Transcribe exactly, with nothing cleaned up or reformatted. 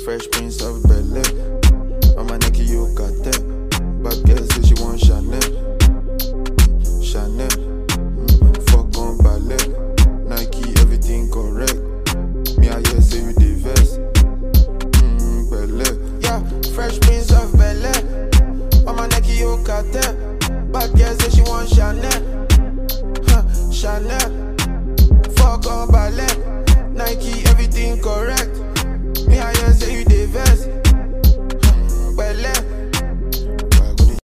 Fresh Prince of Bel-Air. On my neck, you got that. Bad girl say she want Chanel. Chanel. Mm, fuck on ballet. Nike, everything correct. Me, I hear say you the vest. Mm, Bel-Air. Yeah, Fresh Prince of Bel-Air. On my neck, you got that. Bad girl say she want Chanel. Huh, Chanel. Fuck on ballet. Nike, everything correct.